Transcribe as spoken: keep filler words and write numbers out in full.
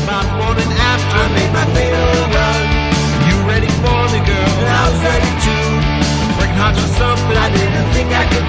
About morning after I made my fatal run. You ready for me, girl? And I was ready too. Working hard for something I didn't think I could